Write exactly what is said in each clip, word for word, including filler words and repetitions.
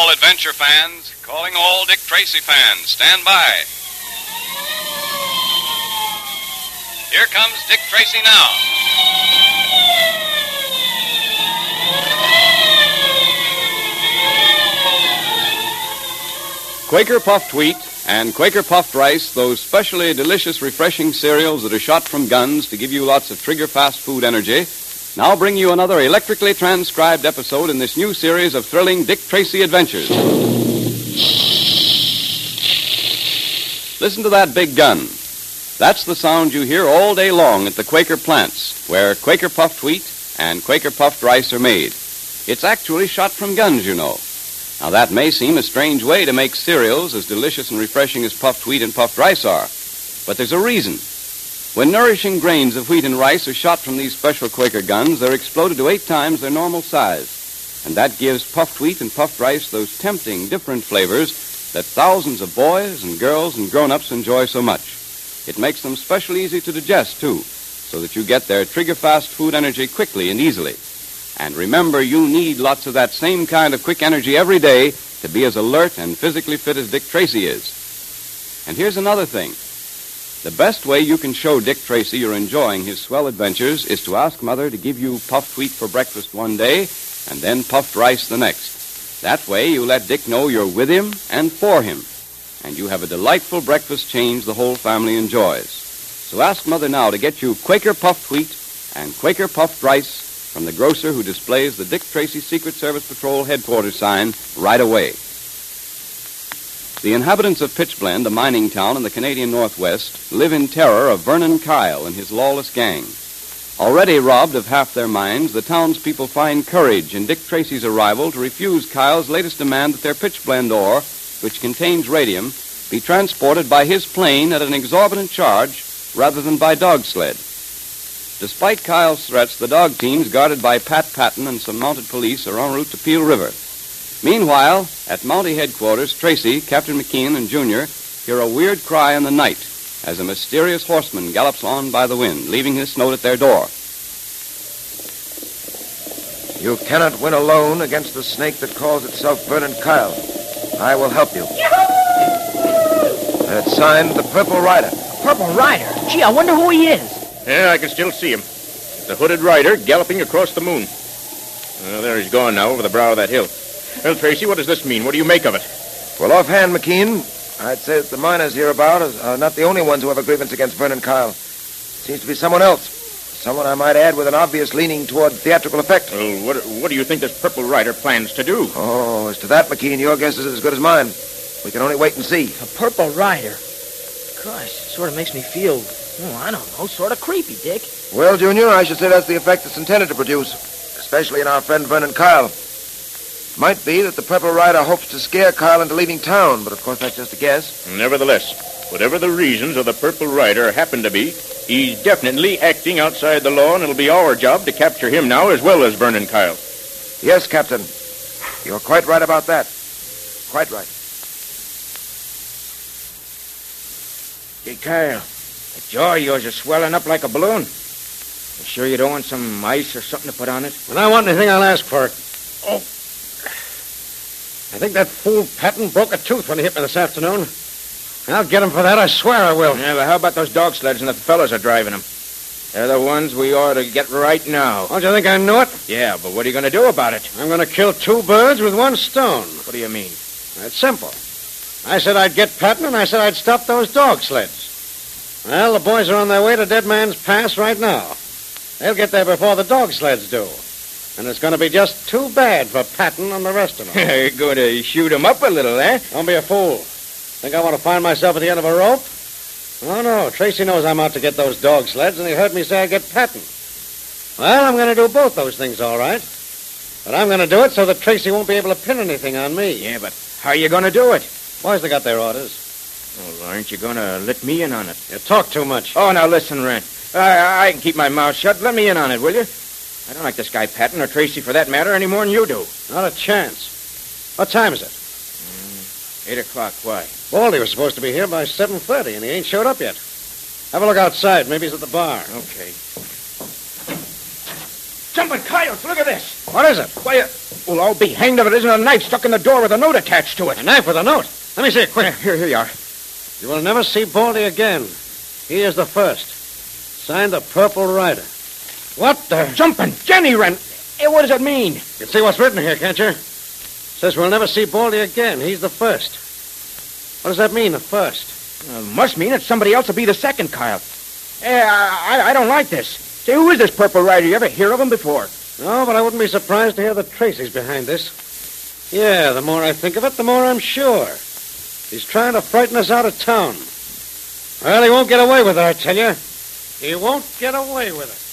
all adventure fans, calling all Dick Tracy fans. Stand by. Here comes Dick Tracy now. Quaker Puffed Wheat and Quaker Puffed Rice, those specially delicious, refreshing cereals that are shot from guns to give you lots of trigger-fast food energy, now bring you another electrically transcribed episode in this new series of thrilling Dick Tracy adventures. Listen to that big gun. That's the sound you hear all day long at the Quaker plants, where Quaker Puffed Wheat and Quaker Puffed Rice are made. It's actually shot from guns, you know. Now, that may seem a strange way to make cereals as delicious and refreshing as puffed wheat and puffed rice are, but there's a reason. When nourishing grains of wheat and rice are shot from these special Quaker guns, they're exploded to eight times their normal size, and that gives puffed wheat and puffed rice those tempting, different flavors that thousands of boys and girls and grown-ups enjoy so much. It makes them specially easy to digest, too, so that you get their trigger-fast food energy quickly and easily. And remember, you need lots of that same kind of quick energy every day to be as alert and physically fit as Dick Tracy is. And here's another thing. The best way you can show Dick Tracy you're enjoying his swell adventures is to ask Mother to give you puffed wheat for breakfast one day and then puffed rice the next. That way you let Dick know you're with him and for him, and you have a delightful breakfast change the whole family enjoys. So ask Mother now to get you Quaker Puffed Wheat and Quaker Puffed Rice from the grocer who displays the Dick Tracy Secret Service Patrol headquarters sign right away. The inhabitants of Pitchblende, a mining town in the Canadian Northwest, live in terror of Vernon Kyle and his lawless gang. Already robbed of half their mines, the townspeople find courage in Dick Tracy's arrival to refuse Kyle's latest demand that their Pitchblende ore, which contains radium, be transported by his plane at an exorbitant charge rather than by dog sled. Despite Kyle's threats, the dog teams guarded by Pat Patton and some mounted police are en route to Peel River. Meanwhile, at Mountie headquarters, Tracy, Captain McKean, and Junior hear a weird cry in the night as a mysterious horseman gallops on by the wind, leaving this note at their door. You cannot win alone against the snake that calls itself Vernon Kyle. I will help you. And it's signed the Purple Rider. Purple Rider? Gee, I wonder who he is. Yeah, I can still see him. The hooded rider galloping across the moon. Well, there he's gone now over the brow of that hill. Well, Tracy, what does this mean? What do you make of it? Well, offhand, McKean, I'd say that the miners hereabout are not the only ones who have a grievance against Vernon Kyle. It seems to be someone else. Someone, I might add, with an obvious leaning toward theatrical effect. Well, what, what do you think this Purple Rider plans to do? Oh, as to that, McKean, your guess is as good as mine. We can only wait and see. A Purple Rider? Gosh, it sort of makes me feel... Oh, I don't know, sort of creepy, Dick. Well, Junior, I should say that's the effect it's intended to produce, especially in our friend Vernon Kyle. Might be that the Purple Rider hopes to scare Kyle into leaving town, but of course that's just a guess. Nevertheless, whatever the reasons of the Purple Rider happen to be, he's definitely acting outside the law, and it'll be our job to capture him now as well as Vernon Kyle. Yes, Captain. You're quite right about that. Quite right. Hey, Kyle. The jaw of yours is swelling up like a balloon. You sure you don't want some ice or something to put on it? When I want anything, I'll ask for it. Oh. I think that fool Patton broke a tooth when he hit me this afternoon. I'll get him for that, I swear I will. Yeah, but how about those dog sleds and the fellows are driving them? They're the ones we ought to get right now. Don't you think I knew it? Yeah, but what are you going to do about it? I'm going to kill two birds with one stone. What do you mean? It's simple. I said I'd get Patton, and I said I'd stop those dog sleds. Well, the boys are on their way to Dead Man's Pass right now. They'll get there before the dog sleds do. And it's going to be just too bad for Patton and the rest of them. You're going to shoot them up a little, eh? Don't be a fool. Think I want to find myself at the end of a rope? Oh, no. Tracy knows I'm out to get those dog sleds, and he heard me say I'd get Patton. Well, I'm going to do both those things, all right. But I'm going to do it so that Tracy won't be able to pin anything on me. Yeah, but how are you going to do it? Boys, they got their orders. Well, aren't you going to let me in on it? You talk too much. Oh, now listen, Rand. I, I can keep my mouth shut. Let me in on it, will you? I don't like this guy Patton or Tracy for that matter any more than you do. Not a chance. What time is it? Mm, eight o'clock. Why? Baldy was supposed to be here by seven thirty, and he ain't showed up yet. Have a look outside. Maybe he's at the bar. Okay. Jumping coyotes, look at this. What is it? Why, uh, Well, I'll be hanged if it isn't a knife stuck in the door with a note attached to it. A knife with a note? Let me see it, quick. Here, here you are. You will never see Baldy again. He is the first. Signed the Purple Rider. What the... Jumping Jenny Wren. Hey, what does it mean? You can see what's written here, can't you? It says we'll never see Baldy again. He's the first. What does that mean, the first? Uh, must mean that somebody else will be the second, Kyle. Hey, I, I, I don't like this. Say, who is this Purple Rider? You ever hear of him before? No, but I wouldn't be surprised to hear that Tracy's behind this. Yeah, the more I think of it, the more I'm sure. He's trying to frighten us out of town. Well, he won't get away with it, I tell you. He won't get away with it.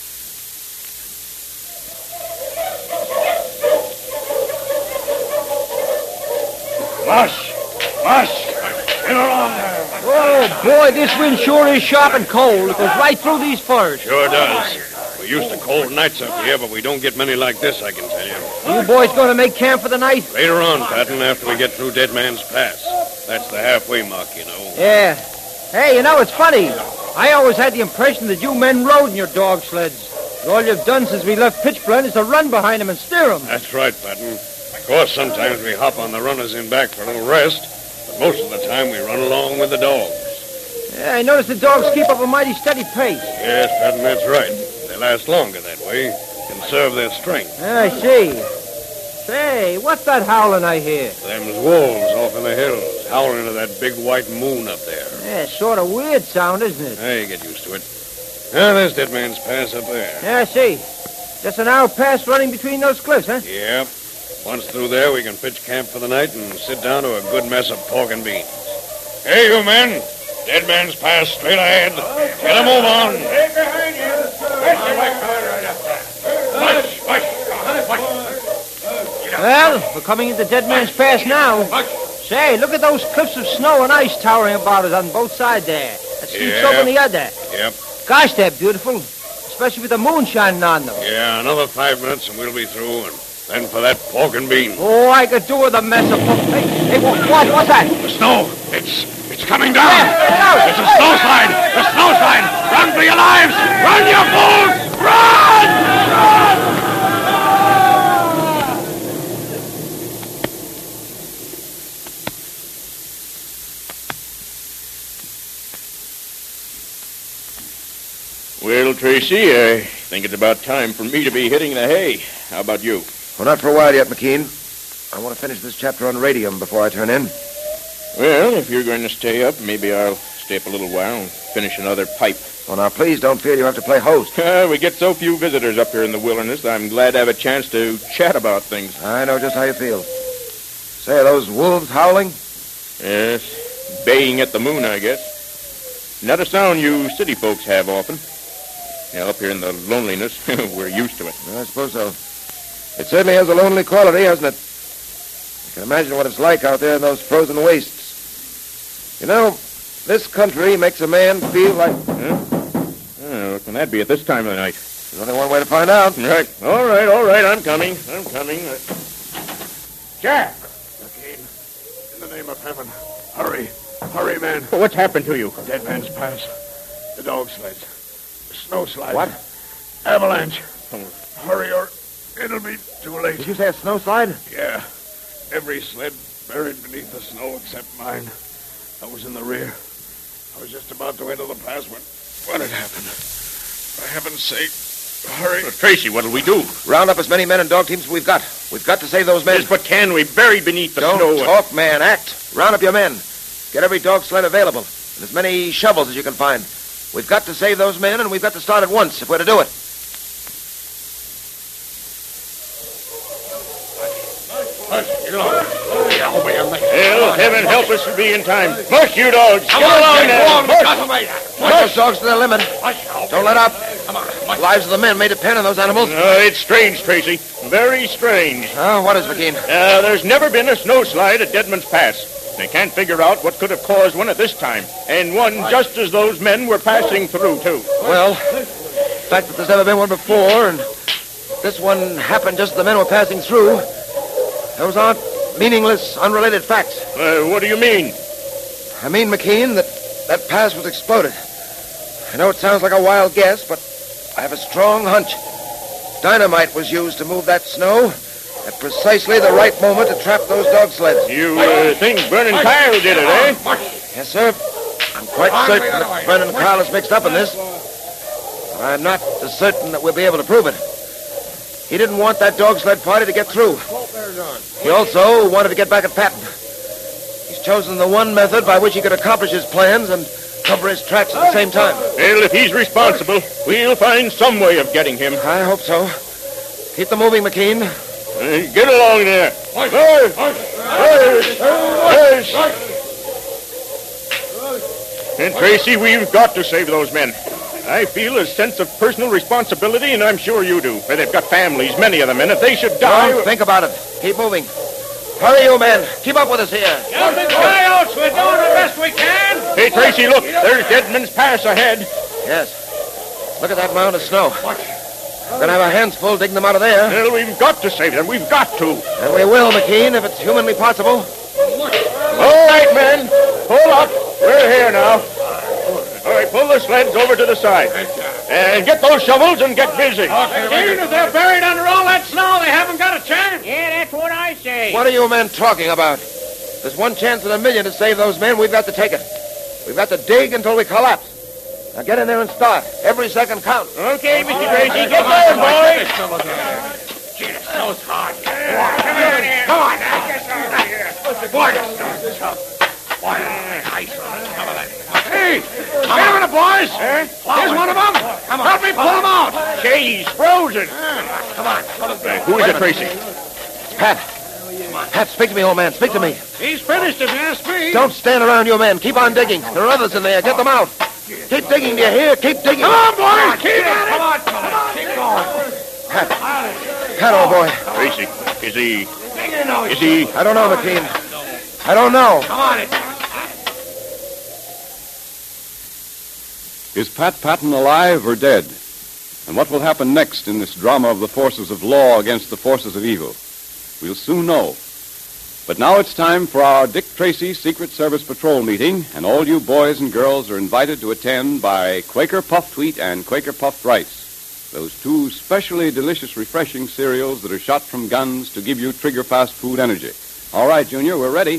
Mush! Mush! Get along there! Oh, boy, this wind sure is sharp and cold. It goes right through these firs. Sure does. We're used to cold nights up here, but we don't get many like this, I can tell you. You boys going to make camp for the night? Later on, Patton, after we get through Dead Man's Pass. That's the halfway mark, you know. Yeah. Hey, you know, it's funny. I always had the impression that you men rode in your dog sleds. All you've done since we left Pitchblende is to run behind them and steer them. That's right, Patton. Of course, sometimes we hop on the runners in back for a little rest, but most of the time we run along with the dogs. Yeah, I noticed the dogs keep up a mighty steady pace. Yes, Patton, that's right. They last longer that way, conserve their strength. I see. Say, what's that howling I hear? Them's wolves off in the hills, howling at that big white moon up there. Yeah, sort of weird sound, isn't it? Hey, get used to it. Ah, there's Dead Man's Pass up there. Yeah, I see. Just an hour pass running between those cliffs, huh? Yep. Once through there, we can pitch camp for the night and sit down to a good mess of pork and beans. Hey, you men. Dead Man's Pass straight ahead. Get a move on. Right behind you. Hush, hush, hush. Well, we're coming into Dead Man's Pass now. Say, look at those cliffs of snow and ice towering about us on both sides there. That steep Yeah. slope on the other. Yep. Gosh, they're beautiful. Especially with the moon shining on them. Yeah, another five minutes and we'll be through, and then for that pork and beans. Oh, I could do with a mess of... Hey, hey what, what, what's that? The snow. It's it's coming down. Yeah, It's a snowslide. The snowslide. Run for your lives. Run, you fools. Run! Run! Well, Tracy, I think it's about time for me to be hitting the hay. How about you? Well, not for a while yet, McKean. I want to finish this chapter on radium before I turn in. Well, if you're going to stay up, maybe I'll stay up a little while and finish another pipe. Well, now, please don't feel you have to play host. Uh, we get so few visitors up here in the wilderness, I'm glad to have a chance to chat about things. I know just how you feel. Say, are those wolves howling? Yes, baying at the moon, I guess. Not a sound you city folks have often. Yeah, up here in the loneliness, we're used to it. I suppose so. It certainly has a lonely quality, hasn't it? You can imagine what it's like out there in those frozen wastes. You know, this country makes a man feel like... Huh? Oh, what can that be at this time of the night? There's only one way to find out. Right. All right, all right, I'm coming. I'm coming. Jack! McKean, in the name of heaven, hurry. Hurry, man. What's happened to you? Dead Man's Pass. The dog sleds. The snow slide. What? Avalanche. Hurry or it'll be too late. Did you say a snowslide? Yeah. Every sled buried beneath the snow except mine. I was in the rear. I was just about to enter the pass when, when it happened. For heaven's sake, hurry. Well, Tracy, what'll we do? Round up as many men and dog teams as we've got. We've got to save those men. Yes, but can we? Buried beneath the Don't snow. talk, man. Act. Round up your men. Get every dog sled available. And as many shovels as you can find. We've got to save those men, and we've got to start at once if we're to do it. Hell, heaven help us for being in time. Mush, you dogs. Come along now. Watch those dogs to their limit. Don't let up. The lives of the men may depend on those animals. Uh, it's strange, Tracy. Very strange. Oh, what is, McKean? Uh, there's never been a snowslide at Dead Man's Pass. They can't figure out what could have caused one at this time. And one just as those men were passing through, too. Well, the fact that there's never been one before, and this one happened just as the men were passing through, those aren't meaningless, unrelated facts. Uh, what do you mean? I mean, McKean, that that pass was exploded. I know it sounds like a wild guess, but I have a strong hunch. Dynamite was used to move that snow, at precisely the right moment to trap those dog sleds. You uh, think Vernon Kyle did it, eh? Yes, sir. I'm quite certain that Vernon Kyle is mixed up in this. But I'm not as certain that we'll be able to prove it. He didn't want that dog sled party to get through. He also wanted to get back at Patton. He's chosen the one method by which he could accomplish his plans and cover his tracks at the same time. Well, if he's responsible, we'll find some way of getting him. I hope so. Keep them moving, McKean. Uh, get along there. Hey! Hey! Hey! And Tracy, we've got to save those men. I feel a sense of personal responsibility, and I'm sure you do. They've got families, many of them, and if they should die... Don't think about it. Keep moving. Hurry, you men. Keep up with us here. Captain Coyotes, we're doing the best we can. Hey, Tracy, look. There's Deadman's Pass ahead. Yes. Look at that mound of snow. We're going to have our hands full digging them out of there. Well, we've got to save them. We've got to. And we will, McKean, if it's humanly possible. All right, men. Pull up. We're here now. All right, pull the sleds over to the side. And get those shovels and get busy. Even if they're buried under all that snow, they haven't got a chance. Yeah, that's what I say. What are you men talking about? There's one chance in a million to save those men. We've got to take it. We've got to dig until we collapse. Now get in there and start. Every second counts. Okay, Mister Tracy, get going, boys. Gee, the snow's hard. Come on here. Come on now. Boy, the snow's tough. Boy, ice on it. Come on. Hey, get him in the boys. Here's one of them. Come on. Help me pull him out. Say, he's frozen. Come on. Who is it, Tracy? Pat. Pat, speak to me, old man. Speak to me. He's finished, if you ask me. Don't stand around, you men. Keep on digging. There are others in there. Get them out. Keep digging, do you hear? Keep digging. Come on, boys. Keep at it. Come on, come on. Keep going. Pat. Pat, old boy. Tracy, is he... Is he... I don't know, McKean. I don't know. Come on, it. Is Pat Patton alive or dead? And what will happen next in this drama of the forces of law against the forces of evil? We'll soon know. But now it's time for our Dick Tracy Secret Service Patrol meeting, and all you boys and girls are invited to attend by Quaker Puffed Wheat and Quaker Puffed Rice, those two specially delicious, refreshing cereals that are shot from guns to give you trigger-fast food energy. All right, Junior, we're ready.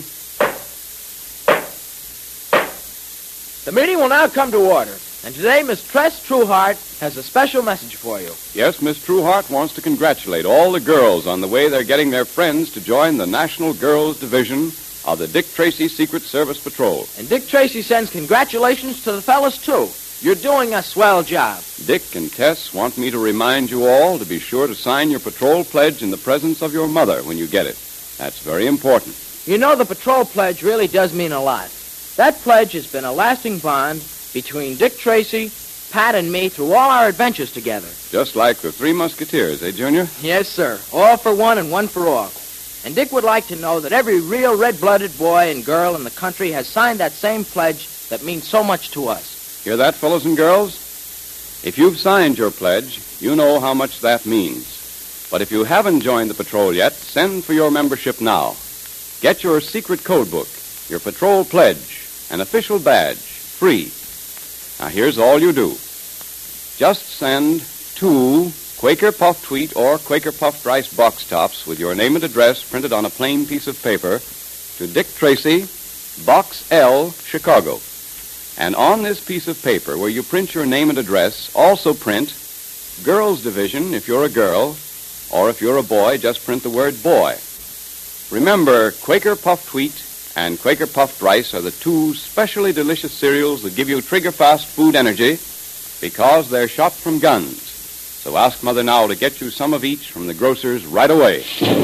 The meeting will now come to order. And today, Miss Tress Trueheart has a special message for you. Yes, Miss Trueheart wants to congratulate all the girls on the way they're getting their friends to join the National Girls Division of the Dick Tracy Secret Service Patrol. And Dick Tracy sends congratulations to the fellas, too. You're doing a swell job. Dick and Tess want me to remind you all to be sure to sign your patrol pledge in the presence of your mother when you get it. That's very important. You know, the patrol pledge really does mean a lot. That pledge has been a lasting bond between Dick Tracy, Pat, and me through all our adventures together. Just like the Three Musketeers, eh, Junior? Yes, sir. All for one and one for all. And Dick would like to know that every real red-blooded boy and girl in the country has signed that same pledge that means so much to us. Hear that, fellows and girls? If you've signed your pledge, you know how much that means. But if you haven't joined the patrol yet, send for your membership now. Get your secret code book, your patrol pledge, an official badge, free. Now, here's all you do. Just send two Quaker Puffed Wheat or Quaker Puffed Rice box tops with your name and address printed on a plain piece of paper to Dick Tracy, Box L, Chicago. And on this piece of paper, where you print your name and address, also print Girls Division if you're a girl, or if you're a boy, just print the word boy. Remember, Quaker Puffed Wheat and Quaker Puffed Rice are the two specially delicious cereals that give you trigger-fast food energy because they're shot from guns. So ask Mother now to get you some of each from the grocer's right away.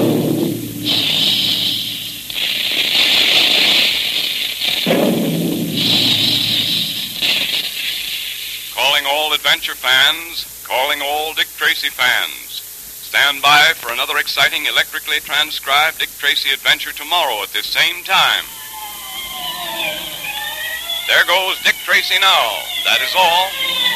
Calling all adventure fans, calling all Dick Tracy fans. Stand by for another exciting electrically transcribed Dick Tracy adventure tomorrow at this same time. There goes Dick Tracy now. That is all.